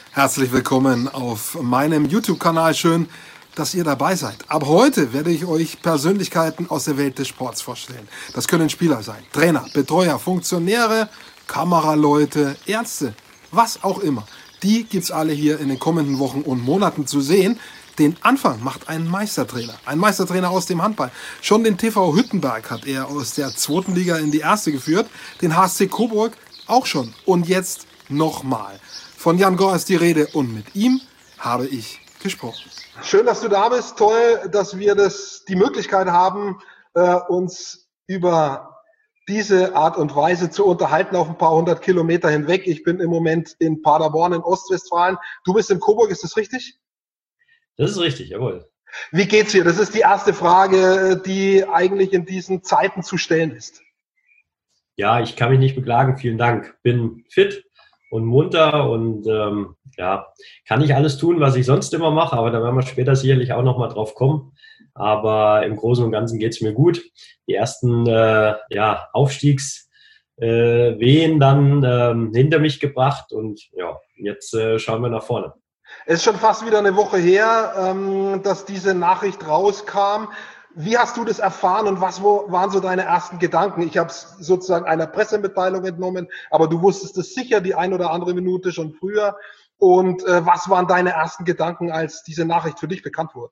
Herzlich willkommen auf meinem YouTube-Kanal. Schön, dass ihr dabei seid. Ab heute werde ich euch Persönlichkeiten aus der Welt des Sports vorstellen. Das können Spieler sein, Trainer, Betreuer, Funktionäre, Kameraleute, Ärzte, was auch immer. Die gibt's alle hier in den kommenden Wochen und Monaten zu sehen. Den Anfang macht ein Meistertrainer aus dem Handball. Schon den TV Hüttenberg hat er aus der 2. Liga in die 1. geführt, den HSC Coburg auch schon und jetzt nochmal. Von Jan Gohr ist die Rede und mit ihm habe ich gesprochen. Schön, dass du da bist. Toll, dass wir die Möglichkeit haben, uns über diese Art und Weise zu unterhalten auf ein paar 100 Kilometer hinweg. Ich bin im Moment in Paderborn in Ostwestfalen. Du bist in Coburg, ist das richtig? Das ist richtig, jawohl. Wie geht's dir? Das ist die erste Frage, die eigentlich in diesen Zeiten zu stellen ist. Ja, ich kann mich nicht beklagen. Vielen Dank. Bin fit und munter und kann nicht alles tun, was ich sonst immer mache, aber da werden wir später sicherlich auch nochmal drauf kommen. Aber im Großen und Ganzen geht's mir gut. Die ersten Aufstiegswehen dann hinter mich gebracht und ja, jetzt schauen wir nach vorne. Es ist schon fast wieder eine Woche her, dass diese Nachricht rauskam. Wie hast du das erfahren und was waren so deine ersten Gedanken? Ich habe es sozusagen einer Pressemitteilung entnommen, aber du wusstest es sicher die ein oder andere Minute schon früher. Und was waren deine ersten Gedanken, als diese Nachricht für dich bekannt wurde?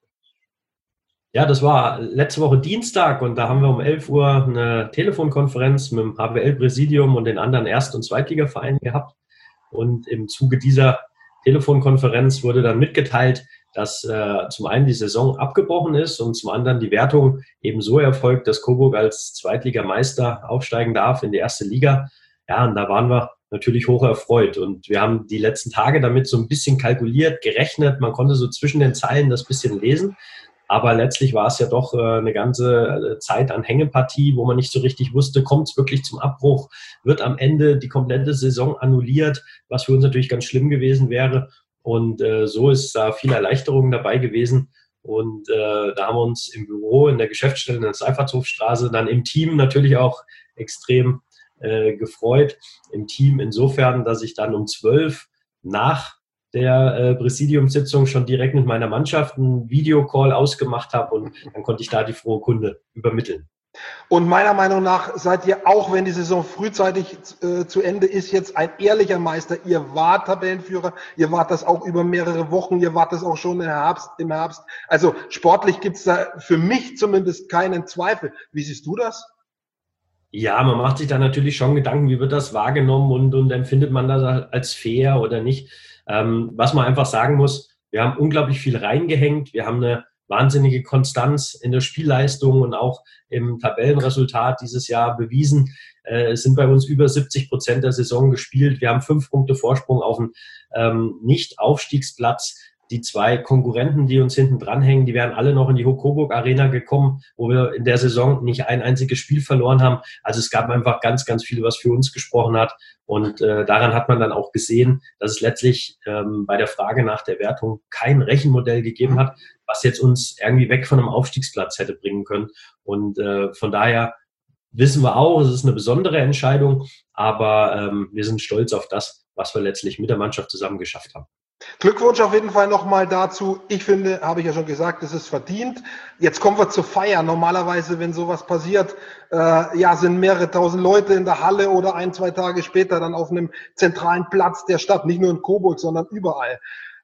Ja, das war letzte Woche Dienstag und da haben wir um 11 Uhr eine Telefonkonferenz mit dem HWL-Präsidium und den anderen Erst- und Zweitligavereinen gehabt. Und im Zuge dieser Telefonkonferenz wurde dann mitgeteilt, dass zum einen die Saison abgebrochen ist und zum anderen die Wertung eben so erfolgt, dass Coburg als Zweitligameister aufsteigen darf in die 1. Liga. Ja, und da waren wir natürlich hoch erfreut. Und wir haben die letzten Tage damit so ein bisschen kalkuliert, gerechnet. Man konnte so zwischen den Zeilen das bisschen lesen. Aber letztlich war es ja doch eine ganze Zeit an Hängepartie, wo man nicht so richtig wusste, kommt es wirklich zum Abbruch, wird am Ende die komplette Saison annulliert, was für uns natürlich ganz schlimm gewesen wäre. Und so ist da viel Erleichterung dabei gewesen. Und da haben wir uns im Büro, in der Geschäftsstelle in der Seifertshofstraße, dann im Team natürlich auch extrem gefreut. Im Team insofern, dass ich dann um 12 nach der Präsidiumssitzung schon direkt mit meiner Mannschaft einen Videocall ausgemacht habe und dann konnte ich da die frohe Kunde übermitteln. Und meiner Meinung nach seid ihr, auch wenn die Saison frühzeitig zu Ende ist, jetzt ein ehrlicher Meister. Ihr wart Tabellenführer, ihr wart das auch über mehrere Wochen, ihr wart das auch schon im Herbst. Also sportlich gibt's da für mich zumindest keinen Zweifel. Wie siehst du das? Ja, man macht sich da natürlich schon Gedanken, wie wird das wahrgenommen und empfindet man das als fair oder nicht. Was man einfach sagen muss, wir haben unglaublich viel reingehängt, wir haben eine wahnsinnige Konstanz in der Spielleistung und auch im Tabellenresultat dieses Jahr bewiesen. Es sind bei uns über 70% der Saison gespielt. Wir haben 5 Punkte Vorsprung auf den Nicht-Aufstiegsplatz. Die 2 Konkurrenten, die uns hinten dranhängen, die wären alle noch in die Coburg Arena gekommen, wo wir in der Saison nicht ein einziges Spiel verloren haben. Also es gab einfach ganz, ganz viel, was für uns gesprochen hat. Und daran hat man dann auch gesehen, dass es letztlich bei der Frage nach der Wertung kein Rechenmodell gegeben hat, was jetzt uns irgendwie weg von einem Aufstiegsplatz hätte bringen können. Und von daher wissen wir auch, es ist eine besondere Entscheidung, aber wir sind stolz auf das, was wir letztlich mit der Mannschaft zusammen geschafft haben. Glückwunsch auf jeden Fall nochmal dazu. Ich finde, habe ich ja schon gesagt, es ist verdient. Jetzt kommen wir zur Feier. Normalerweise, wenn sowas passiert, sind mehrere tausend Leute in der Halle oder 1-2 Tage später dann auf einem zentralen Platz der Stadt, nicht nur in Coburg, sondern überall.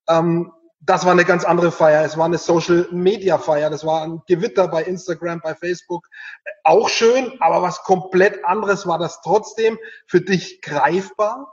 Das war eine ganz andere Feier. Es war eine Social-Media-Feier. Das war ein Gewitter bei Instagram, bei Facebook. Auch schön, aber was komplett anderes war das trotzdem. Für dich greifbar?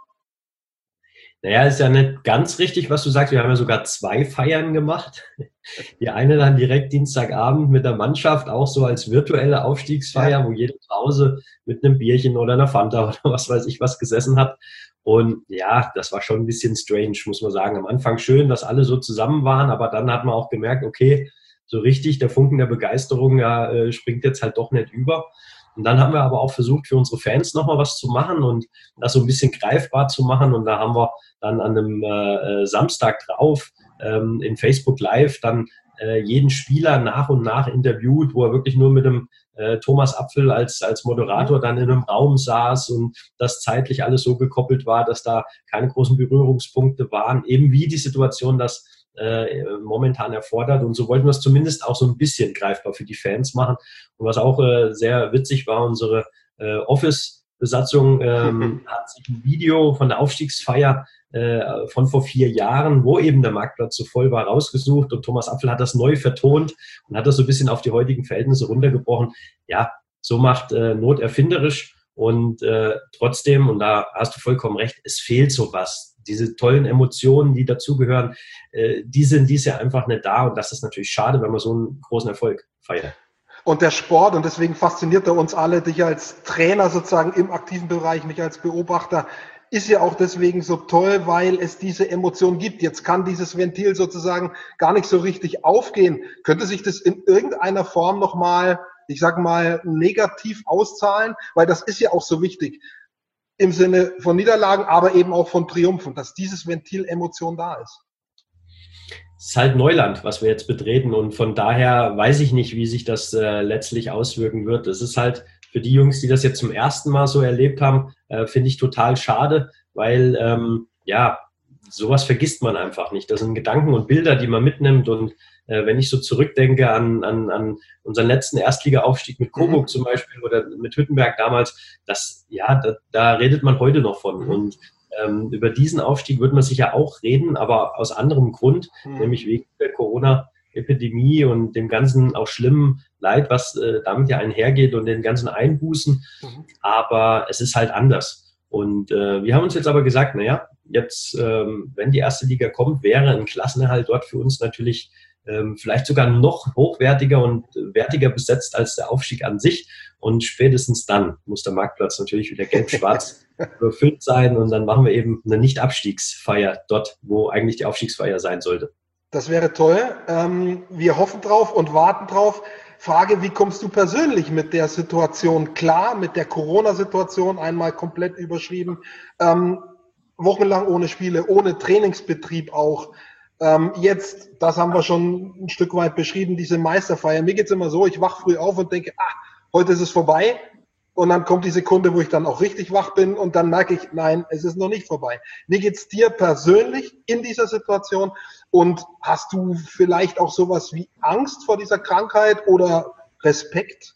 Naja, ist ja nicht ganz richtig, was du sagst. Wir haben ja sogar 2 Feiern gemacht. Die eine dann direkt Dienstagabend mit der Mannschaft, auch so als virtuelle Aufstiegsfeier, wo jeder zu Hause mit einem Bierchen oder einer Fanta oder was weiß ich was gesessen hat. Und ja, das war schon ein bisschen strange, muss man sagen. Am Anfang schön, dass alle so zusammen waren, aber dann hat man auch gemerkt, okay, so richtig, der Funken der Begeisterung springt jetzt halt doch nicht über. Und dann haben wir aber auch versucht, für unsere Fans nochmal was zu machen und das so ein bisschen greifbar zu machen. Und da haben wir dann an einem Samstag drauf in Facebook Live dann jeden Spieler nach und nach interviewt, wo er wirklich nur mit dem Thomas Apfel als Moderator dann in einem Raum saß und das zeitlich alles so gekoppelt war, dass da keine großen Berührungspunkte waren, eben wie die Situation das momentan erfordert. Und so wollten wir es zumindest auch so ein bisschen greifbar für die Fans machen. Und was auch sehr witzig war, unsere Office-Besatzung hat sich ein Video von der Aufstiegsfeier von vor 4 Jahren, wo eben der Marktplatz so voll war, rausgesucht, und Thomas Apfel hat das neu vertont und hat das so ein bisschen auf die heutigen Verhältnisse runtergebrochen. Ja, so macht Not erfinderisch, und trotzdem, und da hast du vollkommen recht, es fehlt sowas. Diese tollen Emotionen, die dazugehören, die sind dies Jahr einfach nicht da, und das ist natürlich schade, wenn man so einen großen Erfolg feiert. Und der Sport, und deswegen fasziniert er uns alle, dich als Trainer sozusagen im aktiven Bereich, mich als Beobachter, ist ja auch deswegen so toll, weil es diese Emotion gibt. Jetzt kann dieses Ventil sozusagen gar nicht so richtig aufgehen. Könnte sich das in irgendeiner Form nochmal, ich sag mal, negativ auszahlen? Weil das ist ja auch so wichtig im Sinne von Niederlagen, aber eben auch von Triumphen, dass dieses Ventil Emotion da ist. Es ist halt Neuland, was wir jetzt betreten, und von daher weiß ich nicht, wie sich das letztlich auswirken wird. Es ist halt für die Jungs, die das jetzt zum ersten Mal so erlebt haben, finde ich total schade, weil sowas vergisst man einfach nicht. Das sind Gedanken und Bilder, die man mitnimmt, und wenn ich so zurückdenke an unseren letzten Erstliga-Aufstieg mit Coburg zum Beispiel oder mit Hüttenberg damals, da redet man heute noch von. Und über diesen Aufstieg wird man sicher auch reden, aber aus anderem Grund, nämlich wegen der Corona-Epidemie und dem ganzen auch schlimmen Leid, was damit ja einhergeht, und den ganzen Einbußen. Aber es ist halt anders. Und wir haben uns jetzt aber gesagt, jetzt, wenn die erste Liga kommt, wäre ein Klassenerhalt dort für uns natürlich vielleicht sogar noch hochwertiger und wertiger besetzt als der Aufstieg an sich. Und spätestens dann muss der Marktplatz natürlich wieder gelb-schwarz überfüllt sein. Und dann machen wir eben eine Nicht-Abstiegsfeier dort, wo eigentlich die Aufstiegsfeier sein sollte. Das wäre toll. Wir hoffen drauf und warten drauf. Frage, wie kommst du persönlich mit der Situation klar, mit der Corona-Situation, einmal komplett überschrieben, wochenlang ohne Spiele, ohne Trainingsbetrieb auch. Jetzt, das haben wir schon ein Stück weit beschrieben, diese Meisterfeier. Mir geht's immer so, ich wach früh auf und denke, heute ist es vorbei. Und dann kommt die Sekunde, wo ich dann auch richtig wach bin, und dann merke ich, nein, es ist noch nicht vorbei. Wie geht's dir persönlich in dieser Situation? Und hast du vielleicht auch sowas wie Angst vor dieser Krankheit oder Respekt?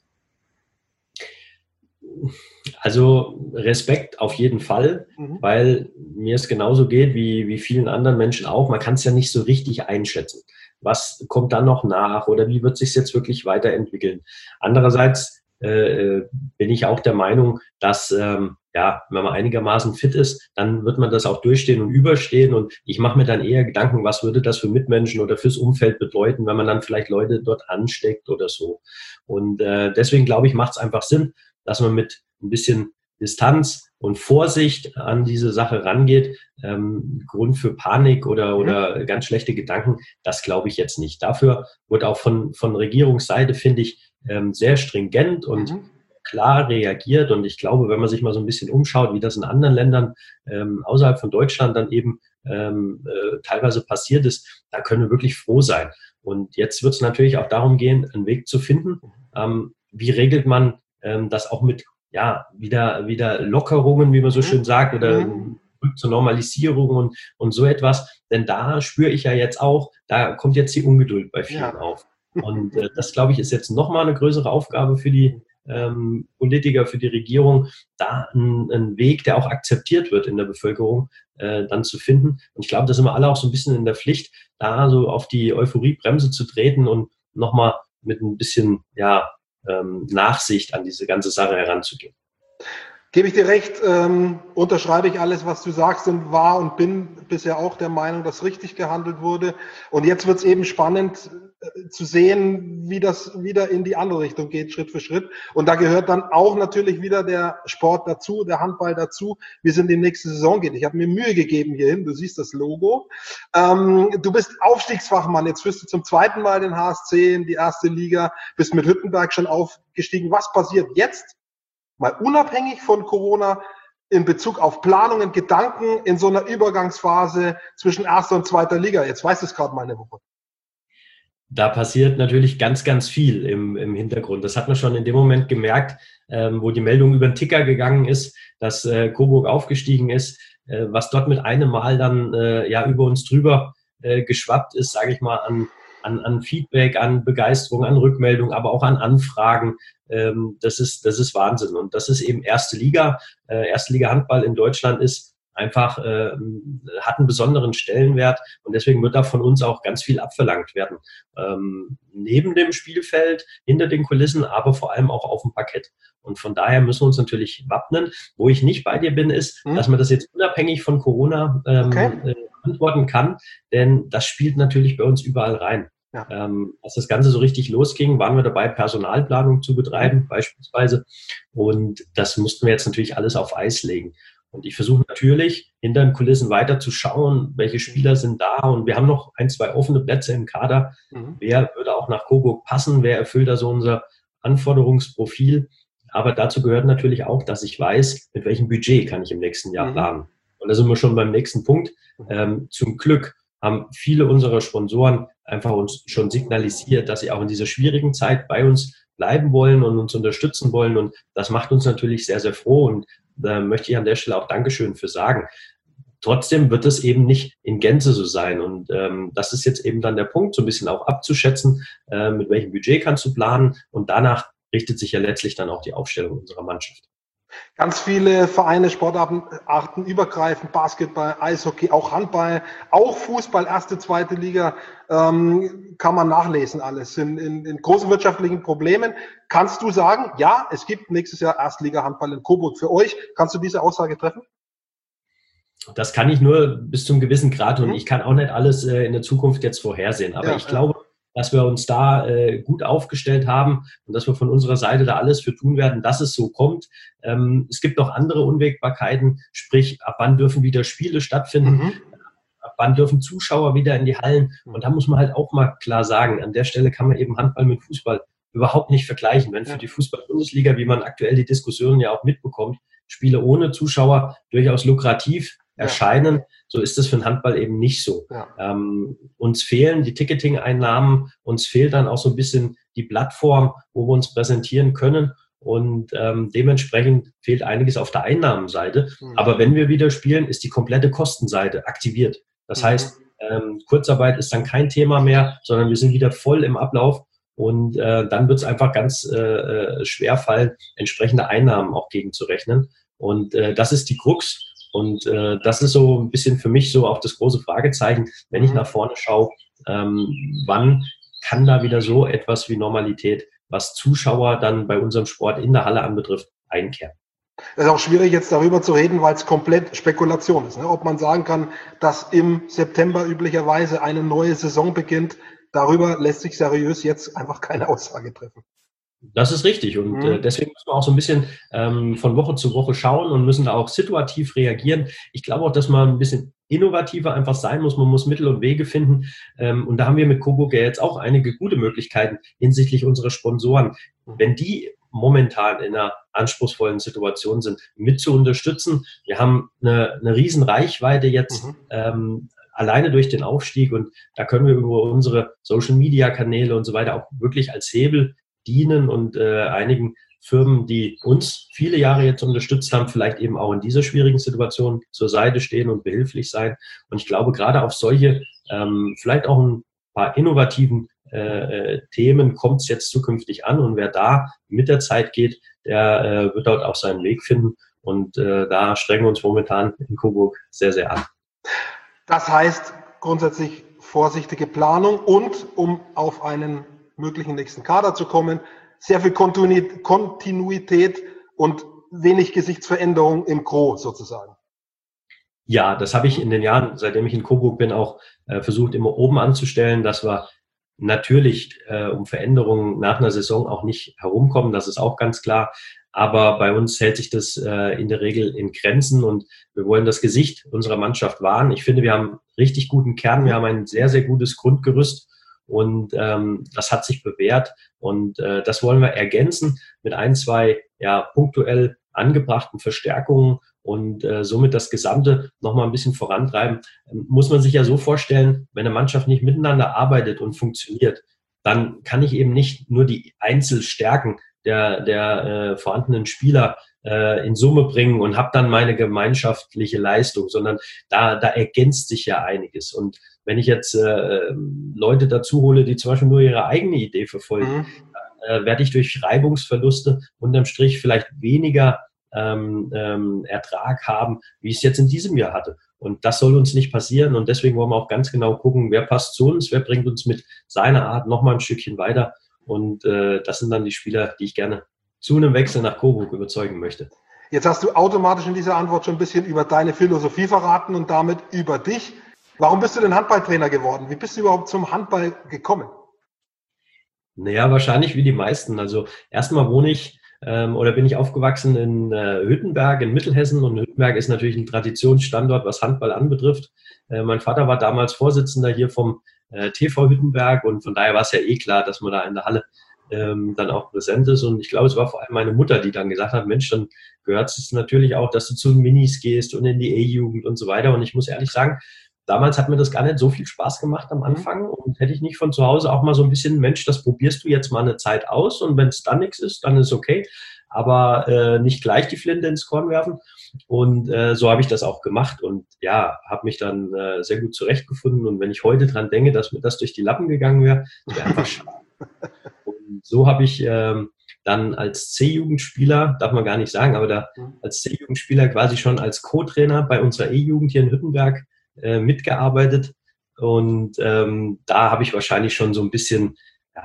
Also Respekt auf jeden Fall, weil mir es genauso geht wie vielen anderen Menschen auch. Man kann es ja nicht so richtig einschätzen. Was kommt dann noch nach, oder wie wird es sich jetzt wirklich weiterentwickeln? Andererseits bin ich auch der Meinung, dass wenn man einigermaßen fit ist, dann wird man das auch durchstehen und überstehen. Und ich mache mir dann eher Gedanken, was würde das für Mitmenschen oder fürs Umfeld bedeuten, wenn man dann vielleicht Leute dort ansteckt oder so. Und deswegen glaube ich, macht es einfach Sinn, dass man mit ein bisschen Distanz und Vorsicht an diese Sache rangeht. Grund für Panik oder ganz schlechte Gedanken, das glaube ich jetzt nicht. Dafür wird auch von Regierungsseite, finde ich, sehr stringent und klar reagiert. Und ich glaube, wenn man sich mal so ein bisschen umschaut, wie das in anderen Ländern außerhalb von Deutschland dann eben teilweise passiert ist, da können wir wirklich froh sein. Und jetzt wird es natürlich auch darum gehen, einen Weg zu finden. Wie regelt man das auch mit wieder Lockerungen, wie man so schön sagt, oder zur Normalisierung und so etwas. Denn da spüre ich ja jetzt auch, da kommt jetzt die Ungeduld bei vielen auf. Und das, glaube ich, ist jetzt nochmal eine größere Aufgabe für die Politiker, für die Regierung, da einen Weg, der auch akzeptiert wird in der Bevölkerung, dann zu finden. Und ich glaube, da sind wir alle auch so ein bisschen in der Pflicht, da so auf die Euphoriebremse zu treten und nochmal mit ein bisschen Nachsicht an diese ganze Sache heranzugehen. Gebe ich dir recht, unterschreibe ich alles, was du sagst, und war und bin bisher auch der Meinung, dass richtig gehandelt wurde. Und jetzt wird es eben spannend zu sehen, wie das wieder in die andere Richtung geht, Schritt für Schritt. Und da gehört dann auch natürlich wieder der Sport dazu, der Handball dazu, wie es in die nächste Saison geht. Ich habe mir Mühe gegeben hierhin, du siehst das Logo. Du bist Aufstiegsfachmann, jetzt führst du zum zweiten Mal den HSC in die erste Liga, bist mit Hüttenberg schon aufgestiegen. Was passiert jetzt? Mal unabhängig von Corona in Bezug auf Planungen, Gedanken in so einer Übergangsphase zwischen erster und zweiter Liga. Jetzt weiß es gerade mal eine Woche. Da passiert natürlich ganz, ganz viel im Hintergrund. Das hat man schon in dem Moment gemerkt, wo die Meldung über den Ticker gegangen ist, dass Coburg aufgestiegen ist, was dort mit einem Mal dann ja über uns drüber geschwappt ist, sage ich mal, an Feedback, an Begeisterung, an Rückmeldung, aber auch an Anfragen. Das ist Wahnsinn. Und das ist eben erste Liga. Erste Liga Handball in Deutschland ist einfach, hat einen besonderen Stellenwert und deswegen wird da von uns auch ganz viel abverlangt werden. Neben dem Spielfeld, hinter den Kulissen, aber vor allem auch auf dem Parkett. Und von daher müssen wir uns natürlich wappnen. Wo ich nicht bei dir bin, ist, dass man das jetzt unabhängig von Corona antworten kann, denn das spielt natürlich bei uns überall rein. Ja. Als das Ganze so richtig losging, waren wir dabei, Personalplanung zu betreiben, beispielsweise. Und das mussten wir jetzt natürlich alles auf Eis legen. Und ich versuche natürlich, hinter den Kulissen weiter zu schauen, welche Spieler sind da. Und wir haben noch 1, 2 offene Plätze im Kader. Wer würde auch nach Coburg passen? Wer erfüllt da so unser Anforderungsprofil? Aber dazu gehört natürlich auch, dass ich weiß, mit welchem Budget kann ich im nächsten Jahr planen. Und da sind wir schon beim nächsten Punkt. Zum Glück haben viele unserer Sponsoren einfach uns schon signalisiert, dass sie auch in dieser schwierigen Zeit bei uns bleiben wollen und uns unterstützen wollen. Und das macht uns natürlich sehr, sehr froh. Und da möchte ich an der Stelle auch Dankeschön für sagen. Trotzdem wird es eben nicht in Gänze so sein. Und das ist jetzt eben dann der Punkt, so ein bisschen auch abzuschätzen, mit welchem Budget kannst du planen. Und danach richtet sich ja letztlich dann auch die Aufstellung unserer Mannschaft. Ganz viele Vereine, Sportarten übergreifend, Basketball, Eishockey, auch Handball, auch Fußball, erste, zweite Liga, kann man nachlesen alles. In großen wirtschaftlichen Problemen. Kannst du sagen, ja, es gibt nächstes Jahr Erstliga-Handball in Coburg für euch? Kannst du diese Aussage treffen? Das kann ich nur bis zum gewissen Grad und ich kann auch nicht alles in der Zukunft jetzt vorhersehen. Aber ich glaube, dass wir uns da gut aufgestellt haben und dass wir von unserer Seite da alles für tun werden, dass es so kommt. Es gibt noch andere Unwägbarkeiten, sprich, ab wann dürfen wieder Spiele stattfinden, ab wann dürfen Zuschauer wieder in die Hallen. Und da muss man halt auch mal klar sagen, an der Stelle kann man eben Handball mit Fußball überhaupt nicht vergleichen. Wenn für die Fußball-Bundesliga, wie man aktuell die Diskussionen ja auch mitbekommt, Spiele ohne Zuschauer durchaus lukrativ erscheinen, so ist es für den Handball eben nicht so. Ja. Uns fehlen die Ticketing-Einnahmen, uns fehlt dann auch so ein bisschen die Plattform, wo wir uns präsentieren können und dementsprechend fehlt einiges auf der Einnahmenseite. Aber wenn wir wieder spielen, ist die komplette Kostenseite aktiviert. Das heißt, Kurzarbeit ist dann kein Thema mehr, sondern wir sind wieder voll im Ablauf und dann wird es einfach ganz schwer fallen, entsprechende Einnahmen auch gegenzurechnen. Und das ist die Krux. Und das ist so ein bisschen für mich so auch das große Fragezeichen, wenn ich nach vorne schaue, wann kann da wieder so etwas wie Normalität, was Zuschauer dann bei unserem Sport in der Halle anbetrifft, einkehren. Es ist auch schwierig, jetzt darüber zu reden, weil es komplett Spekulation ist. Ne? Ob man sagen kann, dass im September üblicherweise eine neue Saison beginnt, darüber lässt sich seriös jetzt einfach keine Aussage treffen. Das ist richtig und deswegen müssen wir auch so ein bisschen von Woche zu Woche schauen und müssen da auch situativ reagieren. Ich glaube auch, dass man ein bisschen innovativer einfach sein muss. Man muss Mittel und Wege finden und da haben wir mit Coburg ja jetzt auch einige gute Möglichkeiten hinsichtlich unserer Sponsoren. Wenn die momentan in einer anspruchsvollen Situation sind, mit zu unterstützen. Wir haben eine riesen Reichweite jetzt alleine durch den Aufstieg und da können wir über unsere Social-Media-Kanäle und so weiter auch wirklich als Hebel dienen und einigen Firmen, die uns viele Jahre jetzt unterstützt haben, vielleicht eben auch in dieser schwierigen Situation zur Seite stehen und behilflich sein. Und ich glaube, gerade auf solche, vielleicht auch ein paar innovativen Themen kommt es jetzt zukünftig an. Und wer da mit der Zeit geht, der wird dort auch seinen Weg finden. Und da strengen wir uns momentan in Coburg sehr, sehr an. Das heißt grundsätzlich vorsichtige Planung und um auf einen möglichen nächsten Kader zu kommen, sehr viel Kontinuität und wenig Gesichtsveränderung im Gros sozusagen. Ja, das habe ich in den Jahren, seitdem ich in Coburg bin, auch versucht, immer oben anzustellen, dass wir natürlich um Veränderungen nach einer Saison auch nicht herumkommen, das ist auch ganz klar. Aber bei uns hält sich das in der Regel in Grenzen und wir wollen das Gesicht unserer Mannschaft wahren. Ich finde, wir haben einen richtig guten Kern, wir haben ein sehr, sehr gutes Grundgerüst. Und das hat sich bewährt und das wollen wir ergänzen mit ein, zwei punktuell angebrachten Verstärkungen und somit das Gesamte nochmal ein bisschen vorantreiben. Muss man sich ja so vorstellen, wenn eine Mannschaft nicht miteinander arbeitet und funktioniert, dann kann ich eben nicht nur die Einzelstärken der vorhandenen Spieler in Summe bringen und habe dann meine gemeinschaftliche Leistung, sondern da ergänzt sich ja einiges. Und wenn ich jetzt Leute dazu hole, die zum Beispiel nur ihre eigene Idee verfolgen, werde ich durch Reibungsverluste unterm Strich vielleicht weniger Ertrag haben, wie ich es jetzt in diesem Jahr hatte. Und das soll uns nicht passieren. Und deswegen wollen wir auch ganz genau gucken, wer passt zu uns, wer bringt uns mit seiner Art nochmal ein Stückchen weiter. Und das sind dann die Spieler, die ich gerne zu einem Wechsel nach Coburg überzeugen möchte. Jetzt hast du automatisch in dieser Antwort schon ein bisschen über deine Philosophie verraten und damit über dich. Warum bist du denn Handballtrainer geworden? Wie bist du überhaupt zum Handball gekommen? Naja, wahrscheinlich wie die meisten. Also erstmal wohne ich oder bin ich aufgewachsen in Hüttenberg in Mittelhessen, und Hüttenberg ist natürlich ein Traditionsstandort, was Handball anbetrifft. Mein Vater war damals Vorsitzender hier vom TV Hüttenberg, und von daher war es ja eh klar, dass man da in der Halle dann auch präsent ist. Und ich glaube, es war vor allem meine Mutter, die dann gesagt hat, Mensch, dann gehört es natürlich auch, dass du zu den Minis gehst und in die E-Jugend und so weiter. Und ich muss ehrlich sagen, damals hat mir das gar nicht so viel Spaß gemacht am Anfang, und hätte ich nicht von zu Hause auch mal so ein bisschen, Mensch, das probierst du jetzt mal eine Zeit aus, und wenn es dann nichts ist, dann ist okay, aber nicht gleich die Flinte ins Korn werfen. Und so habe ich das auch gemacht und ja, habe mich dann sehr gut zurechtgefunden, und wenn ich heute dran denke, dass mir das durch die Lappen gegangen wäre, das wäre einfach schade. Und so habe ich dann als C-Jugendspieler, darf man gar nicht sagen, aber da als C-Jugendspieler quasi schon als Co-Trainer bei unserer E-Jugend hier in Hüttenberg mitgearbeitet, und da habe ich wahrscheinlich schon so ein bisschen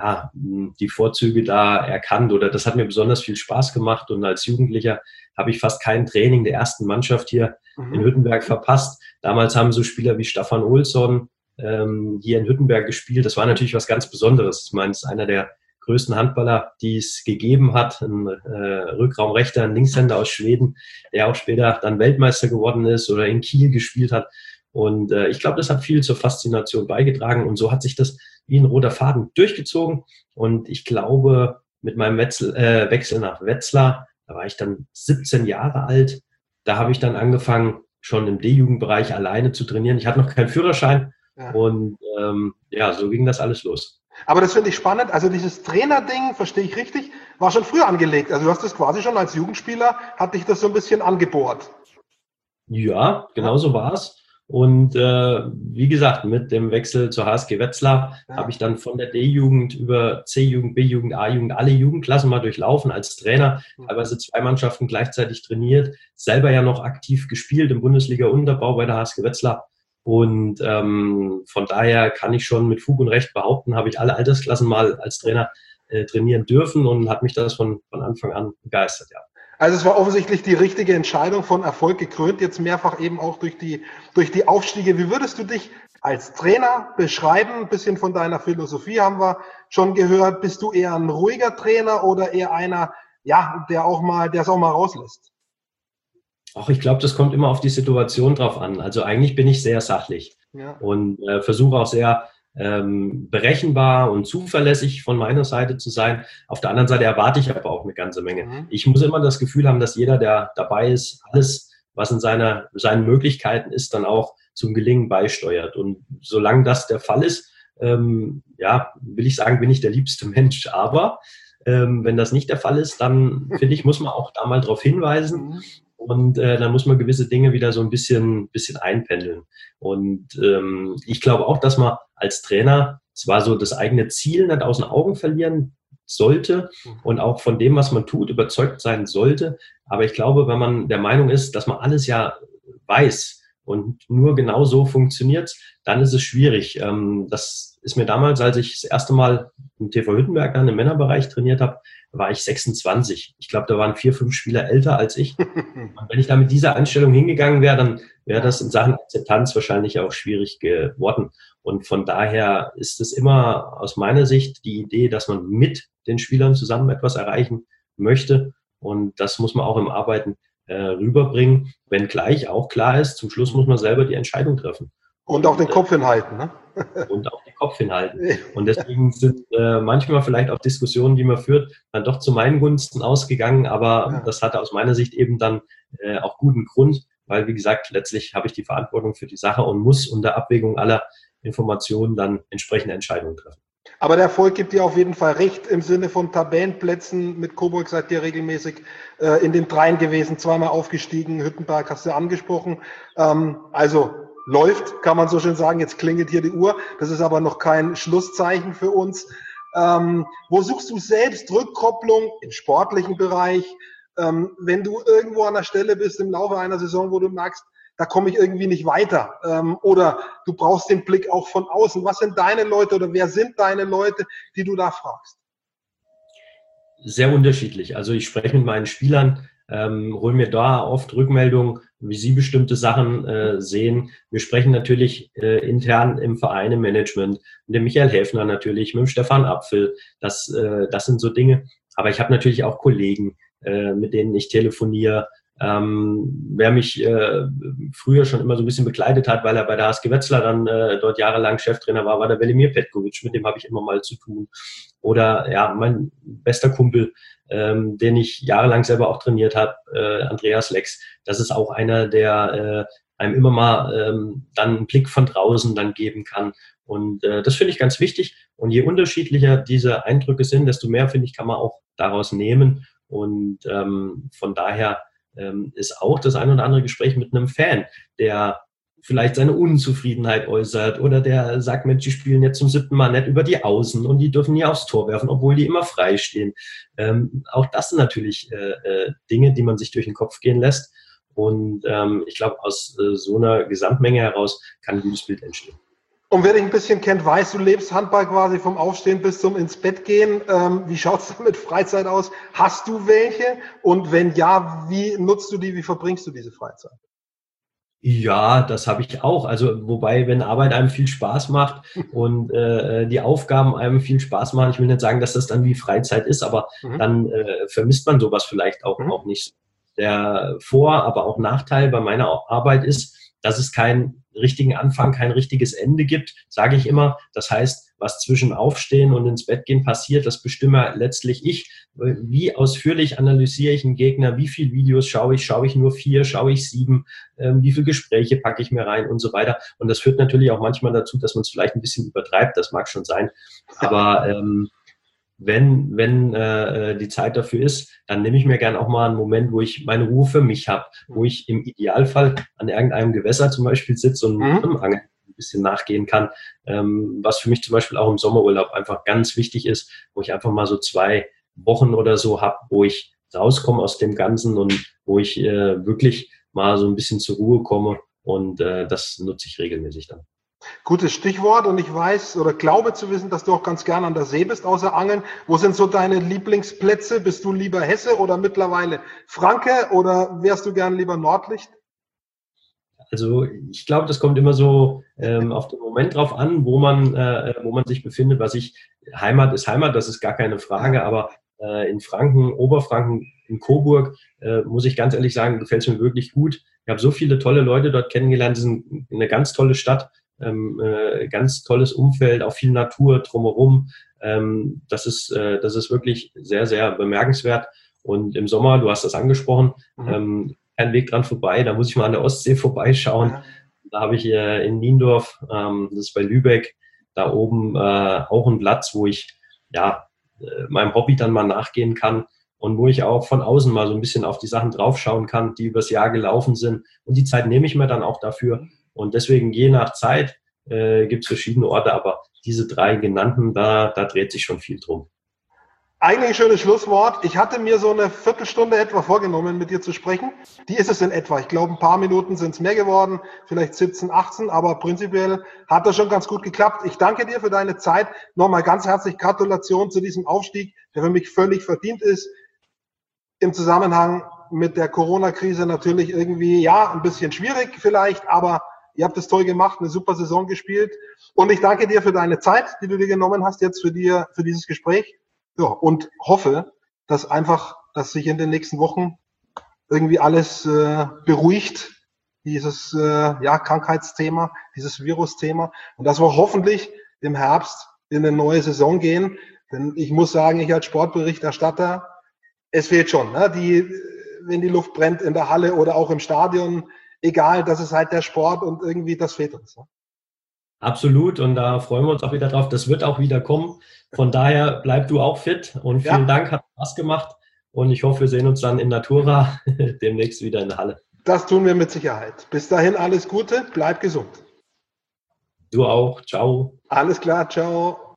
die Vorzüge da erkannt, oder das hat mir besonders viel Spaß gemacht, und als Jugendlicher habe ich fast kein Training der ersten Mannschaft hier in Hüttenberg verpasst. Damals haben so Spieler wie Staffan Olsson hier in Hüttenberg gespielt. Das war natürlich was ganz Besonderes. Ich meine, es ist einer der größten Handballer, die es gegeben hat, ein Rückraumrechter, ein Linkshänder aus Schweden, der auch später dann Weltmeister geworden ist oder in Kiel gespielt hat. Und ich glaube, das hat viel zur Faszination beigetragen, und so hat sich das wie ein roter Faden durchgezogen. Und ich glaube, mit meinem Wechsel nach Wetzlar, da war ich dann 17 Jahre alt, da habe ich dann angefangen, schon im D-Jugendbereich alleine zu trainieren. Ich hatte noch keinen Führerschein, und so ging das alles los. Aber das finde ich spannend. Also dieses Trainerding, verstehe ich richtig, war schon früher angelegt. Also du hast das quasi schon als Jugendspieler, hat dich das so ein bisschen angebohrt. Ja, genau so war es. Und wie gesagt, mit dem Wechsel zur HSG Wetzlar habe ich dann von der D-Jugend über C-Jugend, B-Jugend, A-Jugend alle Jugendklassen mal durchlaufen als Trainer, teilweise 2 Mannschaften gleichzeitig trainiert, selber ja noch aktiv gespielt im Bundesliga-Unterbau bei der HSG Wetzlar. Und von daher kann ich schon mit Fug und Recht behaupten, habe ich alle Altersklassen mal als Trainer trainieren dürfen, und hat mich das von Anfang an begeistert, ja. Also es war offensichtlich die richtige Entscheidung, von Erfolg gekrönt, jetzt mehrfach eben auch durch die Aufstiege. Wie würdest du dich als Trainer beschreiben? Ein bisschen von deiner Philosophie haben wir schon gehört. Bist du eher ein ruhiger Trainer oder eher einer, der es auch mal rauslässt? Ach, ich glaube, das kommt immer auf die Situation drauf an. Also eigentlich bin ich sehr sachlich und versuche auch sehr berechenbar und zuverlässig von meiner Seite zu sein. Auf der anderen Seite erwarte ich aber auch eine ganze Menge. Ich muss immer das Gefühl haben, dass jeder, der dabei ist, alles, was in seinen Möglichkeiten ist, dann auch zum Gelingen beisteuert. Und solange das der Fall ist, will ich sagen, bin ich der liebste Mensch. Aber wenn das nicht der Fall ist, dann finde ich, muss man auch da mal drauf hinweisen. Und dann muss man gewisse Dinge wieder so ein bisschen einpendeln. Und ich glaube auch, dass man als Trainer zwar so das eigene Ziel nicht aus den Augen verlieren sollte und auch von dem, was man tut, überzeugt sein sollte. Aber ich glaube, wenn man der Meinung ist, dass man alles ja weiß und nur genau so funktioniert, dann ist es schwierig. Das ist mir damals, als ich das erste Mal im TV Hüttenberg dann im Männerbereich trainiert habe, war ich 26. Ich glaube, da waren 4, 5 Spieler älter als ich. Und wenn ich da mit dieser Einstellung hingegangen wäre, dann wäre das in Sachen Akzeptanz wahrscheinlich auch schwierig geworden. Und von daher ist es immer aus meiner Sicht die Idee, dass man mit den Spielern zusammen etwas erreichen möchte. Und das muss man auch im Arbeiten rüberbringen, wenngleich auch klar ist, zum Schluss muss man selber die Entscheidung treffen. Und auch den Kopf hinhalten, ne? Und auch den Kopf hinhalten. Und deswegen sind manchmal vielleicht auch Diskussionen, die man führt, dann doch zu meinen Gunsten ausgegangen. Aber das hatte aus meiner Sicht eben dann auch guten Grund, weil, wie gesagt, letztlich habe ich die Verantwortung für die Sache und muss unter Abwägung aller Informationen dann entsprechende Entscheidungen treffen. Aber der Erfolg gibt dir auf jeden Fall recht im Sinne von Tabellenplätzen. Mit Coburg seid ihr regelmäßig in den Dreien gewesen, zweimal aufgestiegen. Hüttenberg hast du angesprochen. Also läuft, kann man so schön sagen. Jetzt klingelt hier die Uhr. Das ist aber noch kein Schlusszeichen für uns. Wo suchst du selbst Rückkopplung im sportlichen Bereich? Wenn du irgendwo an der Stelle bist im Laufe einer Saison, wo du merkst, da komme ich irgendwie nicht weiter. Oder du brauchst den Blick auch von außen. Was sind deine Leute oder wer sind deine Leute, die du da fragst? Sehr unterschiedlich. Also ich spreche mit meinen Spielern, hole mir da oft Rückmeldungen, wie sie bestimmte Sachen sehen. Wir sprechen natürlich intern im Verein, im Management, mit dem Michael Häfner natürlich, mit dem Stefan Apfel. Das sind so Dinge. Aber ich habe natürlich auch Kollegen, mit denen ich telefoniere. Wer mich früher schon immer so ein bisschen begleitet hat, weil er bei der HSG Wetzlar dann dort jahrelang Cheftrainer war der Velimir Petkovic, mit dem habe ich immer mal zu tun. Oder ja, mein bester Kumpel, den ich jahrelang selber auch trainiert habe, Andreas Lex. Das ist auch einer, der einem immer mal dann einen Blick von draußen dann geben kann. Und das finde ich ganz wichtig. Und je unterschiedlicher diese Eindrücke sind, desto mehr, finde ich, kann man auch daraus nehmen. Und von daher ist auch das ein oder andere Gespräch mit einem Fan, der vielleicht seine Unzufriedenheit äußert oder der sagt, Mensch, die spielen jetzt zum 7. Mal nicht über die Außen und die dürfen nie aufs Tor werfen, obwohl die immer frei stehen. Auch das sind natürlich Dinge, die man sich durch den Kopf gehen lässt. Und ich glaube, aus so einer Gesamtmenge heraus kann ein gutes Bild entstehen. Und wer dich ein bisschen kennt, weiß, du lebst Handball quasi vom Aufstehen bis zum ins Bett gehen. Wie schaut es mit Freizeit aus? Hast du welche? Und wenn ja, wie nutzt du die? Wie verbringst du diese Freizeit? Ja, das habe ich auch. Also wobei, wenn Arbeit einem viel Spaß macht und die Aufgaben einem viel Spaß machen, ich will nicht sagen, dass das dann wie Freizeit ist, aber dann vermisst man sowas vielleicht auch nicht. Der Vor-, aber auch Nachteil bei meiner Arbeit ist, dass es keinen richtigen Anfang, kein richtiges Ende gibt, sage ich immer. Das heißt, was zwischen Aufstehen und ins Bett gehen passiert, das bestimme letztlich ich. Wie ausführlich analysiere ich einen Gegner? Wie viele Videos schaue ich? Schaue ich nur 4? Schaue ich 7? Wie viele Gespräche packe ich mir rein und so weiter? Und das führt natürlich auch manchmal dazu, dass man es vielleicht ein bisschen übertreibt. Das mag schon sein. Aber wenn die Zeit dafür ist, dann nehme ich mir gern auch mal einen Moment, wo ich meine Ruhe für mich habe, wo ich im Idealfall an irgendeinem Gewässer zum Beispiel sitze und im Angeln ein bisschen nachgehen kann, was für mich zum Beispiel auch im Sommerurlaub einfach ganz wichtig ist, wo ich einfach mal so 2 Wochen oder so habe, wo ich rauskomme aus dem Ganzen und wo ich wirklich mal so ein bisschen zur Ruhe komme und das nutze ich regelmäßig dann. Gutes Stichwort und ich weiß oder glaube zu wissen, dass du auch ganz gerne an der See bist, außer Angeln. Wo sind so deine Lieblingsplätze? Bist du lieber Hesse oder mittlerweile Franke oder wärst du gern lieber Nordlicht? Also ich glaube, das kommt immer so auf den Moment drauf an, wo man sich befindet. Heimat ist Heimat, das ist gar keine Frage, aber in Franken, Oberfranken, in Coburg, muss ich ganz ehrlich sagen, gefällt es mir wirklich gut. Ich habe so viele tolle Leute dort kennengelernt, es ist eine ganz tolle Stadt. Ganz tolles Umfeld, auch viel Natur drumherum. Das ist wirklich sehr, sehr bemerkenswert. Und im Sommer, du hast das angesprochen, kein Weg dran vorbei. Da muss ich mal an der Ostsee vorbeischauen. Ja. Da habe ich in Niendorf, das ist bei Lübeck, da oben auch einen Platz, wo ich meinem Hobby dann mal nachgehen kann und wo ich auch von außen mal so ein bisschen auf die Sachen draufschauen kann, die übers Jahr gelaufen sind. Und die Zeit nehme ich mir dann auch dafür. Und deswegen je nach Zeit gibt es verschiedene Orte, aber diese 3 genannten, da dreht sich schon viel drum. Eigentlich ein schönes Schlusswort. Ich hatte mir so eine Viertelstunde etwa vorgenommen, mit dir zu sprechen. Die ist es in etwa. Ich glaube, ein paar Minuten sind es mehr geworden, vielleicht 17, 18, aber prinzipiell hat das schon ganz gut geklappt. Ich danke dir für deine Zeit. Nochmal ganz herzlich Gratulation zu diesem Aufstieg, der für mich völlig verdient ist. Im Zusammenhang mit der Corona-Krise natürlich irgendwie, ein bisschen schwierig vielleicht, aber ihr habt es toll gemacht, eine super Saison gespielt. Und ich danke dir für deine Zeit, die du dir genommen hast jetzt für dieses Gespräch. Ja, und hoffe, dass sich in den nächsten Wochen irgendwie alles beruhigt, dieses Krankheitsthema, dieses Virusthema. Und dass wir hoffentlich im Herbst in eine neue Saison gehen. Denn ich muss sagen, ich als Sportberichterstatter, es fehlt schon, ne? Wenn die Luft brennt in der Halle oder auch im Stadion, egal, das ist halt der Sport und irgendwie das fehlt uns. Ne? Absolut, und da freuen wir uns auch wieder drauf. Das wird auch wieder kommen. Von daher bleib du auch fit und vielen Dank, hat Spaß gemacht und ich hoffe, wir sehen uns dann in Natura demnächst wieder in der Halle. Das tun wir mit Sicherheit. Bis dahin alles Gute, bleib gesund. Du auch, ciao. Alles klar, ciao.